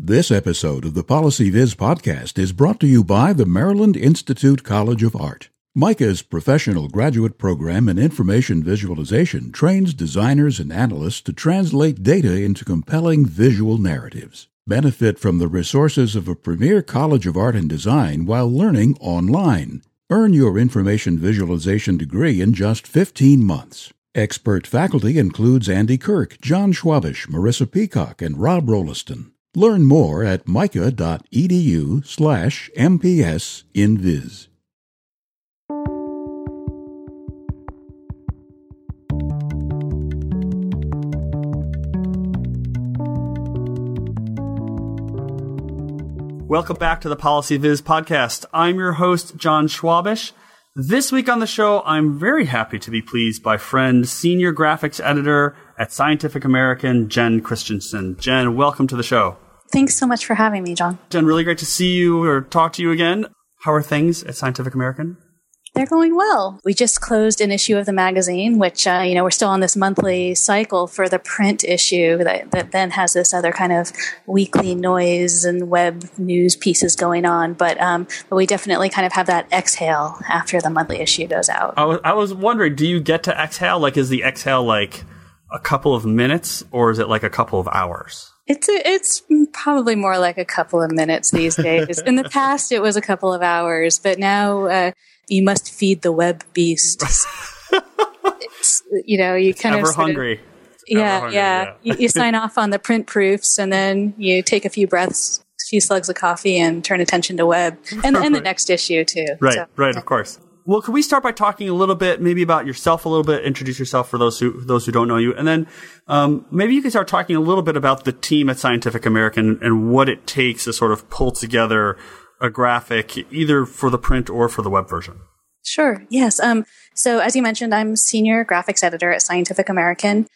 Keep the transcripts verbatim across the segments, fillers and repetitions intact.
This episode of the PolicyViz podcast is brought to you by the Maryland Institute College of Art. MICA's professional graduate program in information visualization trains designers and analysts to translate data into compelling visual narratives. Benefit from the resources of a premier College of Art and Design while learning online. Earn your information visualization degree in just fifteen months. Expert faculty includes Andy Kirk, John Schwabish, Marissa Peacock, and Rob Rolliston. Learn more at mica.edu slash MPS in Viz. Welcome back to the PolicyViz podcast. I'm your host, John Schwabish. This week on the show, I'm very happy to be pleased by friend, senior graphics editor at Scientific American, Jen Christensen. Jen, welcome to the show. Thanks so much for having me, John. Jen, really great to see you or talk to you again. How are things at Scientific American? They're going well. We just closed an issue of the magazine, which, uh, you know, we're still on this monthly cycle for the print issue that, that then has this other kind of weekly noise and web news pieces going on. But, um, but we definitely kind of have that exhale after the monthly issue goes out. I was, I was wondering, do you get to exhale? Like, is the exhale like a couple of minutes or is it like a couple of hours? It's a, it's probably more like a couple of minutes these days. In the past, it was a couple of hours, but now uh, you must feed the web beast. It's, you know, you kind ever of hungry. Of, yeah, hungry, yeah. yeah. you, you sign off on the print proofs, and then you take a few breaths, a few slugs of coffee, and turn attention to web, and, and the next issue too. Right, so, right, yeah. Of course. Well, can we start by talking a little bit, maybe about yourself a little bit, introduce yourself for those who those who don't know you, and then um, maybe you can start talking a little bit about the team at Scientific American and what it takes to sort of pull together a graphic, either for the print or for the web version. Sure. Yes. Um, so as you mentioned, I'm senior graphics editor at Scientific American.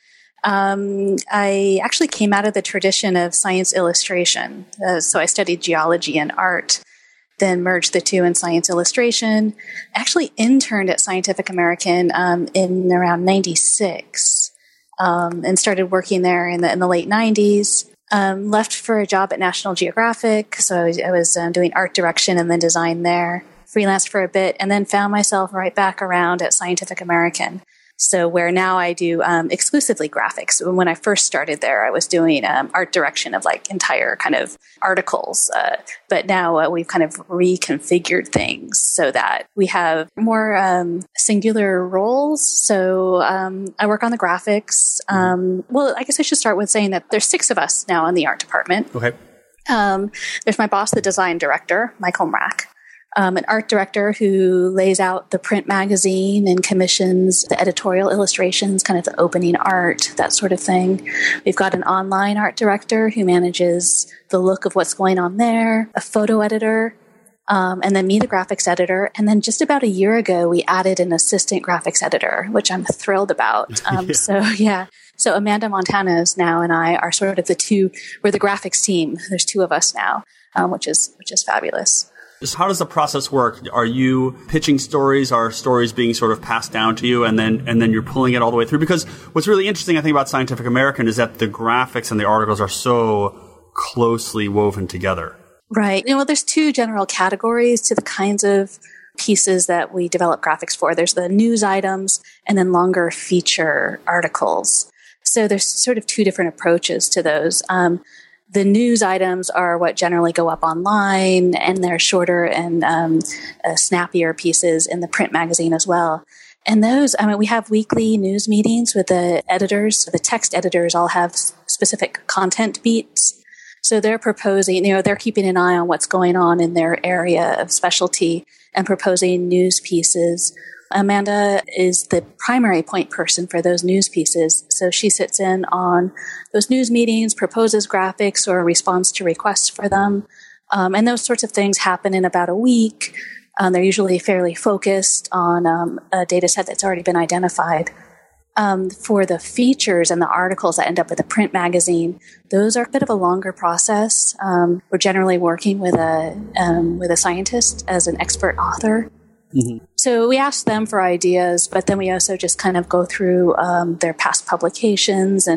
Um, I actually came out of the tradition of science illustration. Uh, so I studied geology and art, then merged the two in science illustration. Actually interned at Scientific American um, in around ninety-six um, and started working there in the, in the late nineties. Um, left for a job at National Geographic. So I was, I was uh, doing art direction and then design there. Freelanced for a bit and then found myself right back around at Scientific American. So where now I do um, exclusively graphics. When I first started there, I was doing um, art direction of like entire kind of articles. Uh, but now uh, we've kind of reconfigured things so that we have more um, singular roles. So um, I work on the graphics. Um, well, I guess I should start with saying that there's six of us now in the art department. Okay. Um, there's my boss, the design director, Michael Mrack. Um, an art director who lays out the print magazine and commissions the editorial illustrations, kind of the opening art, that sort of thing. We've got an online art director who manages the look of what's going on there, a photo editor, um, and then me, the graphics editor. And then just about a year ago, we added an assistant graphics editor, which I'm thrilled about. Um, yeah. So, yeah. So Amanda Montanos now and I are sort of the two, we're the graphics team. There's two of us now, um, which is which is fabulous. How does the process work? Are you pitching stories? Are stories being sort of passed down to you and then and then you're pulling it all the way through? Because what's really interesting, I think, about Scientific American is that the graphics and the articles are so closely woven together. Right. You know, there's two general categories to the kinds of pieces that we develop graphics for. There's the news items and then longer feature articles. So there's sort of two different approaches to those. Um, The news items are what generally go up online, and they're shorter and um, uh, snappier pieces in the print magazine as well. And those, I mean, we have weekly news meetings with the editors. The text editors all have specific content beats. So they're proposing, you know, they're keeping an eye on what's going on in their area of specialty and proposing news pieces. Amanda is the primary point person for those news pieces. So she sits in on those news meetings, proposes graphics or responds to requests for them. Um, and those sorts of things happen in about a week. Um, they're usually fairly focused on um, a data set that's already been identified. Um, for the features and the articles that end up with the print magazine, those are a bit of a longer process. Um, we're generally working with a um, with a scientist as an expert author. Mm-hmm. So we ask them for ideas, but then we also just kind of go through um, their past publications and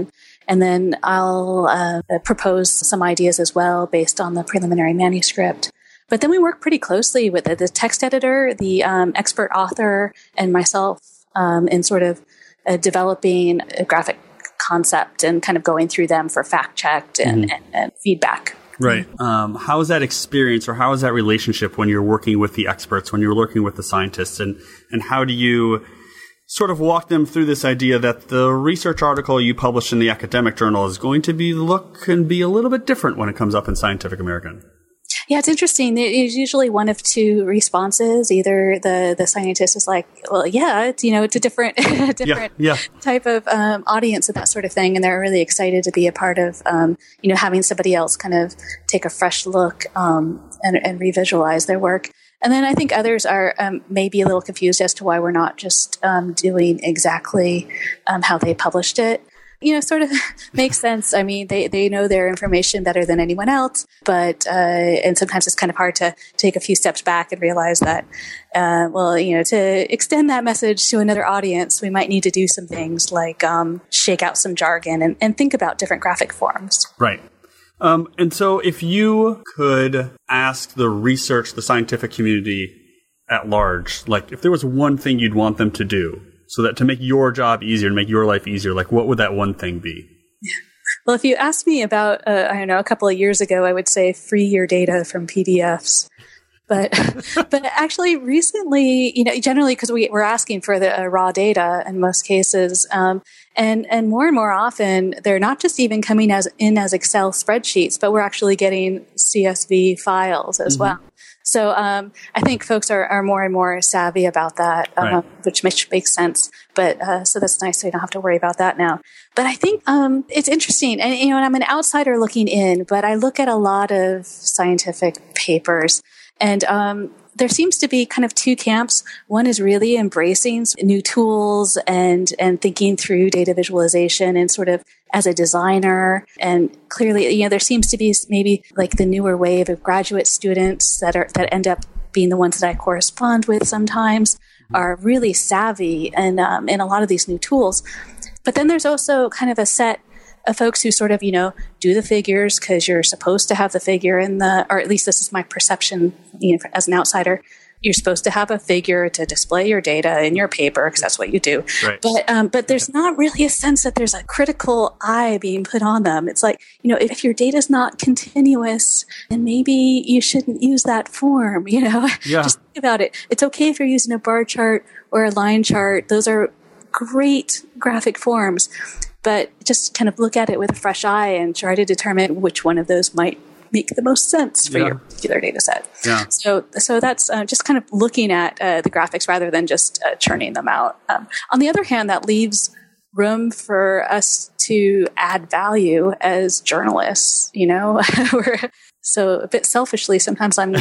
And then I'll uh, propose some ideas as well based on the preliminary manuscript. But then we work pretty closely with the, the text editor, the um, expert author, and myself um, in sort of uh, developing a graphic concept and kind of going through them for fact check and, mm-hmm. and, and feedback. Right. Um, how is that experience, or how is that relationship when you're working with the experts, when you're working with the scientists, and, and how do you sort of walk them through this idea that the research article you publish in the academic journal is going to be look and be a little bit different when it comes up in Scientific American? Yeah, it's interesting. There's usually one of two responses. Either the, the scientist is like, well, yeah, it's, you know, it's a different, different yeah, yeah. type of um, audience and that sort of thing. And they're really excited to be a part of, um, you know, having somebody else kind of take a fresh look um, and, and revisualize their work. And then I think others are um, maybe a little confused as to why we're not just um, doing exactly um, how they published it. You know, sort of makes sense. I mean, they, they know their information better than anyone else, but, uh, and sometimes it's kind of hard to take a few steps back and realize that, uh, well, you know, to extend that message to another audience, we might need to do some things like, um, shake out some jargon and, and think about different graphic forms. Right. Um, and so if you could ask the research, the scientific community at large, like if there was one thing you'd want them to do, so that to make your job easier, to make your life easier, like what would that one thing be? Well, if you asked me about, uh, I don't know, a couple of years ago, I would say free your data from P D Fs. But but actually recently, you know, generally because we, we're asking for the uh, raw data in most cases, um, and and more and more often, they're not just even coming as in as Excel spreadsheets, but we're actually getting C S V files as mm-hmm. well. So um, I think folks are, are more and more savvy about that, right. um, which makes, makes sense. But uh, so that's nice. So you don't have to worry about that now. But I think um, it's interesting. And, you know, and I'm an outsider looking in, but I look at a lot of scientific papers. And um, there seems to be kind of two camps. One is really embracing new tools and, and thinking through data visualization and sort of as a designer. And clearly, you know, there seems to be maybe like the newer wave of graduate students that are, that end up being the ones that I correspond with sometimes are really savvy and, um, in a lot of these new tools. But then there's also kind of a set of folks who sort of, you know, do the figures because you're supposed to have the figure in the, or at least this is my perception, you know, as an outsider. You're supposed to have a figure to display your data in your paper because that's what you do. Right. But um, but there's not really a sense that there's a critical eye being put on them. It's like, you know, if your data is not continuous, then maybe you shouldn't use that form. You know, yeah. Just think about it. It's okay if you're using a bar chart or a line chart. Those are great graphic forms. But just kind of look at it with a fresh eye and try to determine which one of those might make the most sense for yeah. your particular data set. Yeah. So, so that's uh, just kind of looking at uh, the graphics rather than just uh, churning them out. Um, on the other hand, that leaves room for us to add value as journalists. You know, we're so a bit selfishly. Sometimes I'm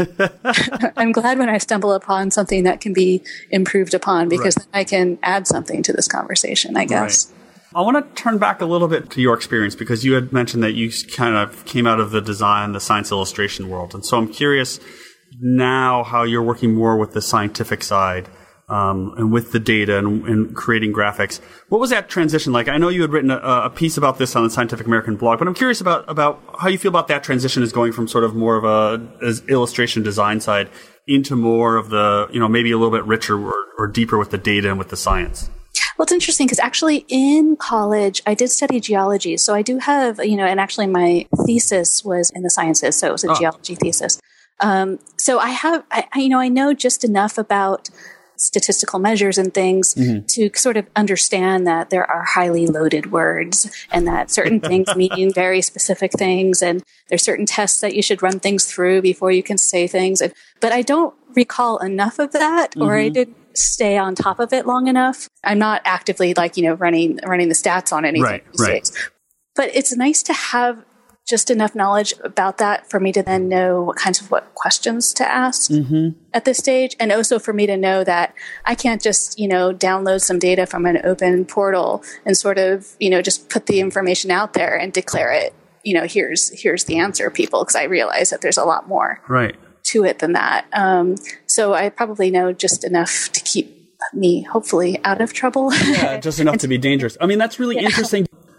I'm glad when I stumble upon something that can be improved upon because right. then I can add something to this conversation, I guess. Right. I want to turn back a little bit to your experience because you had mentioned that you kind of came out of the design, the science illustration world. And so I'm curious now how you're working more with the scientific side um, and with the data and, and creating graphics. What was that transition like? I know you had written a, a piece about this on the Scientific American blog, but I'm curious about, about how you feel about that transition as going from sort of more of a as illustration design side into more of the, you know, maybe a little bit richer or, or deeper with the data and with the science. Well, it's interesting because actually in college, I did study geology. So I do have, you know, and actually my thesis was in the sciences. So it was a oh. geology thesis. Um, so I have, I, you know, I know just enough about statistical measures and things mm-hmm. to sort of understand that there are highly loaded words and that certain things mean very specific things. And there's certain tests that you should run things through before you can say things. And, but I don't recall enough of that, mm-hmm. or I didn't stay on top of it long enough. I'm not actively like, you know, running, running the stats on anything right, these right. days. But it's nice to have just enough knowledge about that for me to then know what kinds of what questions to ask mm-hmm. at this stage. And also for me to know that I can't just, you know, download some data from an open portal and sort of, you know, just put the information out there and declare it, you know, here's, here's the answer, people, because I realize that there's a lot more. Right. to it than that. Um, so I probably know just enough to keep me hopefully out of trouble. Yeah, just enough to be dangerous. I mean, that's really yeah. interesting.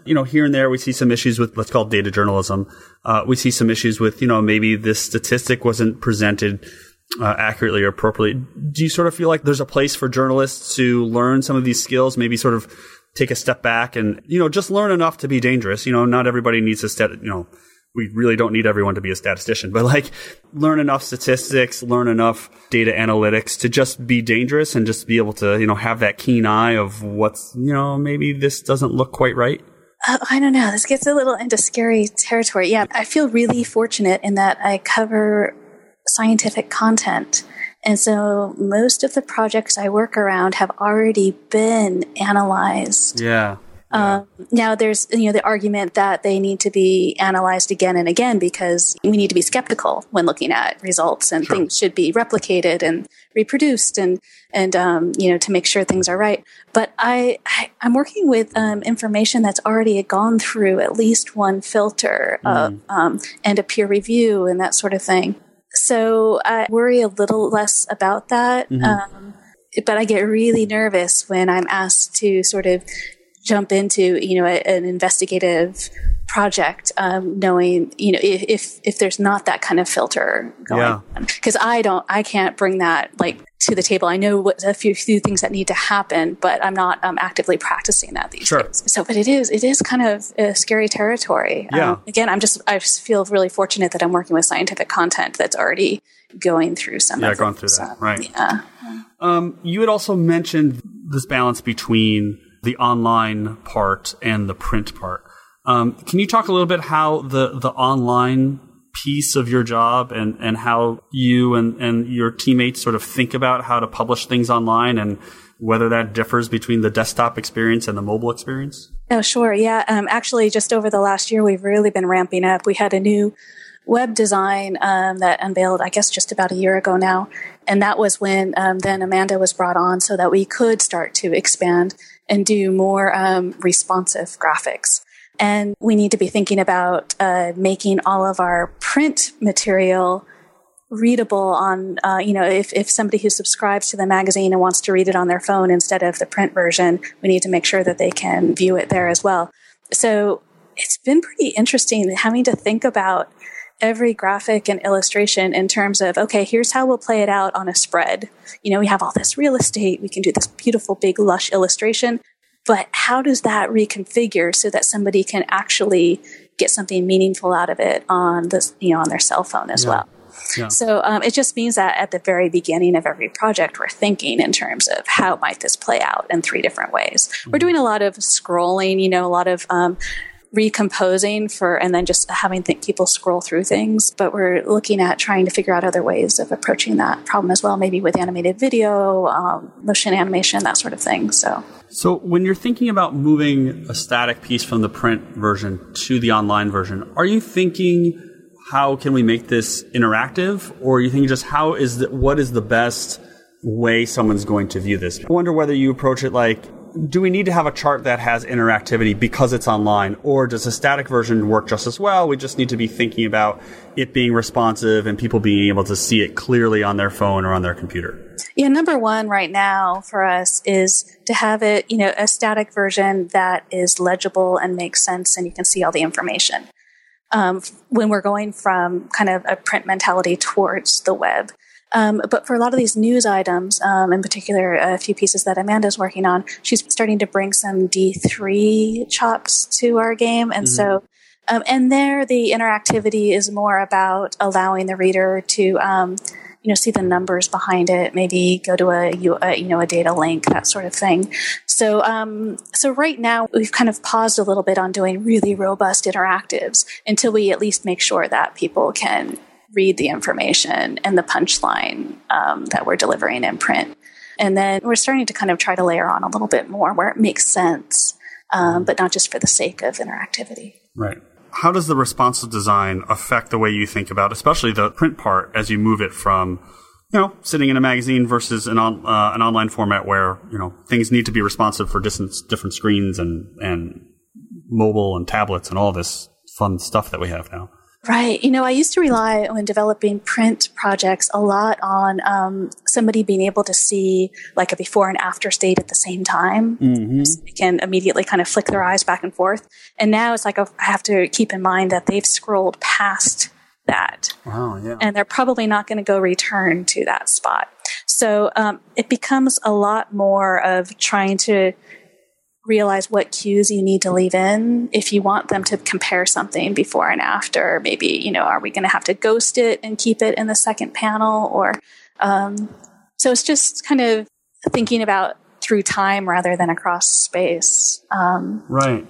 you know, here and there we see some issues with, let's call it data journalism. Uh, we see some issues with, you know, maybe this statistic wasn't presented uh, accurately or appropriately. Do you sort of feel like there's a place for journalists to learn some of these skills, maybe sort of take a step back and, you know, just learn enough to be dangerous? You know, not everybody needs to, stat- you know, we really don't need everyone to be a statistician, but like learn enough statistics, learn enough data analytics to just be dangerous and just be able to, you know, have that keen eye of what's, you know, maybe this doesn't look quite right. Uh, I don't know. This gets a little into scary territory. Yeah, I feel really fortunate in that I cover scientific content. And so most of the projects I work around have already been analyzed. Yeah. Um, now there's, you know, the argument that they need to be analyzed again and again because we need to be skeptical when looking at results, and sure. things should be replicated and reproduced and, and, um, you know, to make sure things are right. But I, I I'm working with, um, information that's already gone through at least one filter mm. of, um, and a peer review and that sort of thing. So I worry a little less about that. Mm-hmm. Um, but I get really nervous when I'm asked to sort of jump into, you know, a, an investigative project, um, knowing, you know, if, if, if there's not that kind of filter going yeah. on. Cause I don't, I can't bring that like to the table. I know what a few, few things that need to happen, but I'm not um, actively practicing that these sure. days. So, but it is, it is kind of a scary territory. Yeah. Um, again, I'm just, I just feel really fortunate that I'm working with scientific content that's already going through some yeah, of going through so, that. Right. Yeah. Um, you had also mentioned this balance between the online part and the print part. Um, can you talk a little bit how the, the online piece of your job and, and how you and, and your teammates sort of think about how to publish things online and whether that differs between the desktop experience and the mobile experience? Oh, sure. Yeah. Um, actually, just over the last year, we've really been ramping up. We had a new web design um, that unveiled, I guess, just about a year ago now. And that was when um, then Amanda was brought on so that we could start to expand and do more um, responsive graphics. And we need to be thinking about uh, making all of our print material readable on, uh, you know, if, if somebody who subscribes to the magazine and wants to read it on their phone instead of the print version, we need to make sure that they can view it there as well. So it's been pretty interesting having to think about every graphic and illustration in terms of, okay, here's how we'll play it out on a spread. You know, we have all this real estate. We can do this beautiful, big, lush illustration. But how does that reconfigure so that somebody can actually get something meaningful out of it on this, you know, on their cell phone as yeah. well? Yeah. So um, it just means that at the very beginning of every project, we're thinking in terms of how might this play out in three different ways. Mm-hmm. We're doing a lot of scrolling, you know, a lot of um, recomposing for, and then just having th- people scroll through things. But we're looking at trying to figure out other ways of approaching that problem as well, maybe with animated video, um, motion animation, that sort of thing. So. So when you're thinking about moving a static piece from the print version to the online version, are you thinking how can we make this interactive, or are you thinking just how is the, what is the best way someone's going to view this? I wonder whether you approach it like, do we need to have a chart that has interactivity because it's online, or does a static version work just as well? We just need to be thinking about it being responsive and people being able to see it clearly on their phone or on their computer. Yeah, number one right now for us is to have it, you know, a static version that is legible and makes sense and you can see all the information. Um, when we're going from kind of a print mentality towards the web. Um, but for a lot of these news items, um, in particular, a few pieces that Amanda's working on, she's starting to bring some D three chops to our game. And mm-hmm. so, um, and there the interactivity is more about allowing the reader to, um, you know, see the numbers behind it, maybe go to a, a you know, a data link, that sort of thing. So, um, so right now we've kind of paused a little bit on doing really robust interactives until we at least make sure that people can read the information and the punchline um, that we're delivering in print. And then we're starting to kind of try to layer on a little bit more where it makes sense, um, but not just for the sake of interactivity. Right. How does the responsive design affect the way you think about, especially the print part, as you move it from, you know, sitting in a magazine versus an on, uh, an online format where, you know, things need to be responsive for distance, different screens and, and mobile and tablets and all this fun stuff that we have now? Right. You know, I used to rely when developing print projects a lot on um, somebody being able to see like a before and after state at the same time. Mm-hmm. So they can immediately kind of flick their eyes back and forth. And now it's like I have to keep in mind that they've scrolled past that. Wow, yeah. And they're probably not going to go return to that spot. So um, it becomes a lot more of trying to realize what cues you need to leave in if you want them to compare something before and after. Maybe, you know, are we going to have to ghost it and keep it in the second panel? Or um, so it's just kind of thinking about through time rather than across space. Um, right.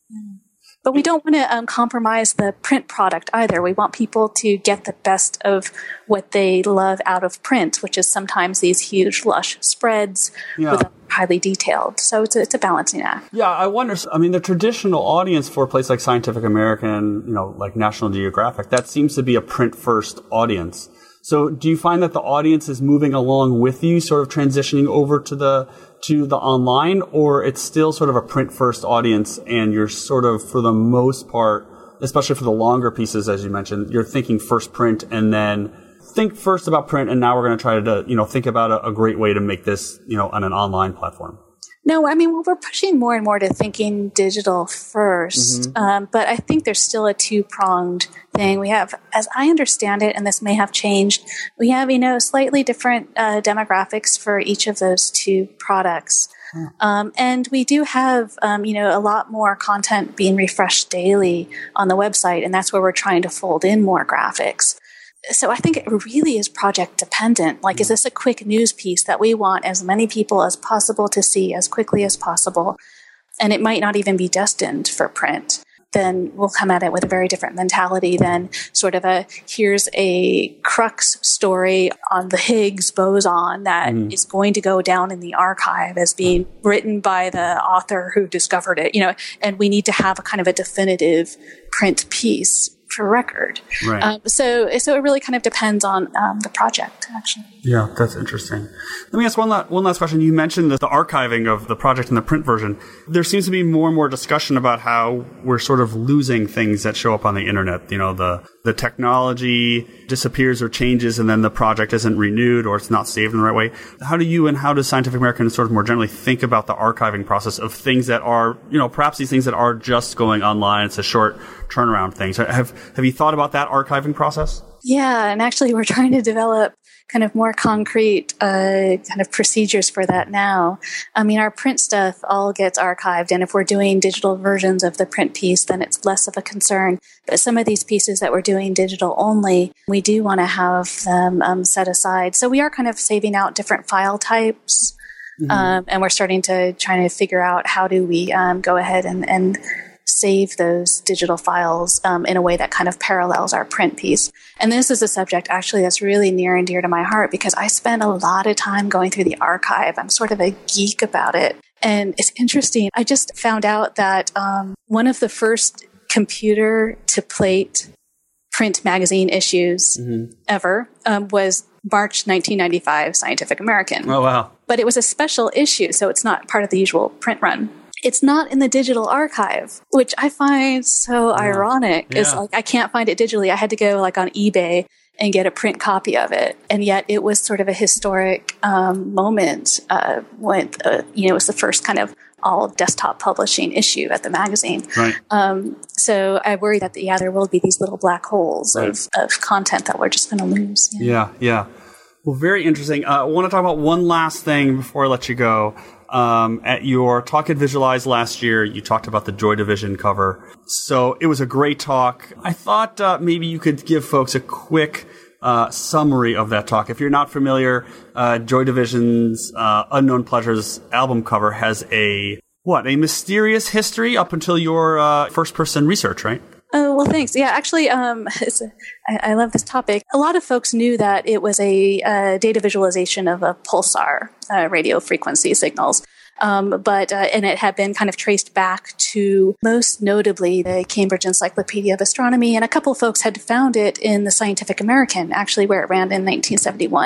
But we don't want to um, compromise the print product either. We want people to get the best of what they love out of print, which is sometimes these huge, lush spreads yeah. with highly detailed. So it's a, it's a balancing act. Yeah, I wonder. I mean, the traditional audience for a place like Scientific American, you know, like National Geographic, that seems to be a print-first audience. So do you find that the audience is moving along with you, sort of transitioning over to the to the online, or it's still sort of a print-first audience and you're sort of, for the most part, especially for the longer pieces, as you mentioned, you're thinking first print and then think first about print, and now we're going to try to, you know, think about a, a great way to make this, you know, on an online platform? No, I mean, well, we're pushing more and more to thinking digital first, mm-hmm. um, but I think there's still a two-pronged thing. We have, as I understand it, and this may have changed, we have, you know, slightly different uh, demographics for each of those two products. Hmm. Um, and we do have, um, you know, a lot more content being refreshed daily on the website, and that's where we're trying to fold in more graphics. So I think it really is project dependent. Like, is this a quick news piece that we want as many people as possible to see as quickly as possible? And it might not even be destined for print. Then we'll come at it with a very different mentality than sort of a, here's a crux story on the Higgs boson that mm. is going to go down in the archive as being written by the author who discovered it, you know, and we need to have a kind of a definitive print piece for record. Right. Um, so, so it really kind of depends on um, the project, actually. Yeah, that's interesting. Let me ask one, la- one last question. You mentioned the, the archiving of the project in the print version. There seems to be more and more discussion about how we're sort of losing things that show up on the internet. You know, the, the technology disappears or changes, and then the project isn't renewed or it's not saved in the right way. How do you and how does Scientific American sort of more generally think about the archiving process of things that are, you know, perhaps these things that are just going online? It's a short turnaround thing. So have have you thought about that archiving process? Yeah, and actually we're trying to develop kind of more concrete uh, kind of procedures for that now. I mean, our print stuff all gets archived, and if we're doing digital versions of the print piece, then it's less of a concern. But some of these pieces that we're doing digital only, we do want to have them um, set aside. So we are kind of saving out different file types, mm-hmm. um, and we're starting to try to figure out how do we um, go ahead and, and save those digital files um, in a way that kind of parallels our print piece. And this is a subject actually that's really near and dear to my heart because I spend a lot of time going through the archive. I'm sort of a geek about it. And it's interesting. I just found out that um, one of the first computer to plate print magazine issues mm-hmm. ever um, was March nineteen ninety-five Scientific American. Oh, wow. But it was a special issue, so it's not part of the usual print run. It's not in the digital archive, which I find so yeah. ironic. Yeah. It's like I can't find it digitally. I had to go like on eBay and get a print copy of it. And yet it was sort of a historic um, moment uh, when, uh, you know, it was the first kind of all desktop publishing issue at the magazine. Right. Um, so I worry that, yeah, there will be these little black holes right. of, of content that we're just going to lose. Yeah, yeah. yeah. Well, very interesting. Uh, I want to talk about one last thing before I let you go. Um, at your talk at Visualize last year, you talked about the Joy Division cover. So it was a great talk. I thought uh, maybe you could give folks a quick uh, summary of that talk. If you're not familiar, uh, Joy Division's uh, Unknown Pleasures album cover has a, what, a mysterious history up until your uh, first-person research, right? Oh, well, thanks. Yeah, actually, um, it's a, I, I love this topic. A lot of folks knew that it was a uh, data visualization of a pulsar uh, radio frequency signals. Um, but, uh, and it had been kind of traced back to most notably the Cambridge Encyclopedia of Astronomy. And a couple of folks had found it in the Scientific American, actually, where it ran in nineteen seventy-one.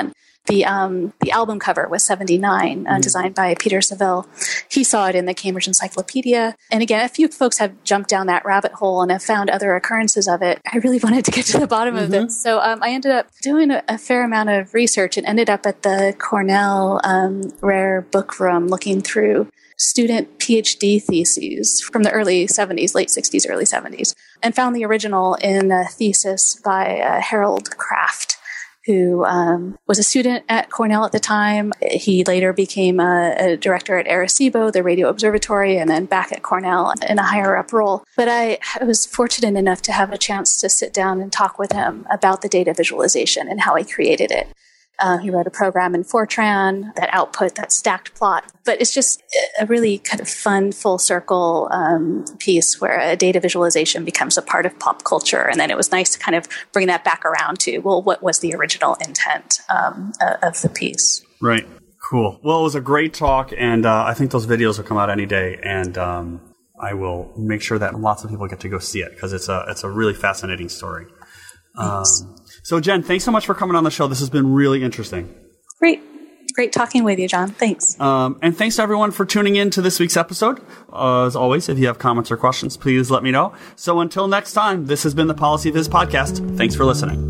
the um, the album cover was seventy-nine, uh, mm-hmm. designed by Peter Saville. He saw it in the Cambridge Encyclopedia. And again, a few folks have jumped down that rabbit hole and have found other occurrences of it. I really wanted to get to the bottom mm-hmm. of this. So um, I ended up doing a, a fair amount of research and ended up at the Cornell um, Rare Book Room looking through student PhD theses from the early seventies, late sixties, early seventies, and found the original in a thesis by uh, Harold Kraft, who um, was a student at Cornell at the time. He later became a, a director at Arecibo, the radio observatory, and then back at Cornell in a higher-up role. But I, I was fortunate enough to have a chance to sit down and talk with him about the data visualization and how he created it. Uh, he wrote a program in Fortran that output that stacked plot. But it's just a really kind of fun, full circle um, piece where a data visualization becomes a part of pop culture. And then it was nice to kind of bring that back around to, well, what was the original intent um, uh, of the piece? Right. Cool. Well, it was a great talk. And uh, I think those videos will come out any day. And um, I will make sure that lots of people get to go see it because it's a, it's a really fascinating story. Um, so, Jen, thanks so much for coming on the show. This has been really interesting. Great. Great talking with you, John. Thanks. Um, and thanks to everyone for tuning in to this week's episode. Uh, as always, if you have comments or questions, please let me know. So until next time, this has been the Policy Viz podcast. Thanks for listening.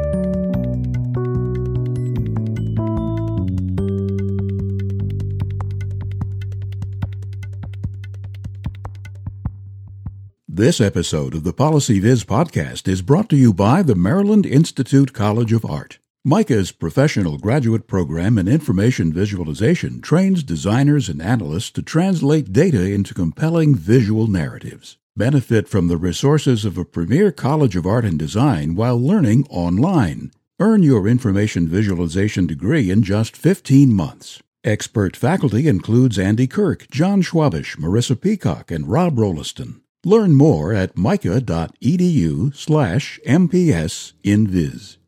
This episode of the Policy Viz podcast is brought to you by the Maryland Institute College of Art. MICA's professional graduate program in information visualization trains designers and analysts to translate data into compelling visual narratives. Benefit from the resources of a premier College of Art and Design while learning online. Earn your information visualization degree in just fifteen months. Expert faculty includes Andy Kirk, John Schwabish, Marissa Peacock, and Rob Rolliston. Learn more at mica.edu slash MPS in Viz.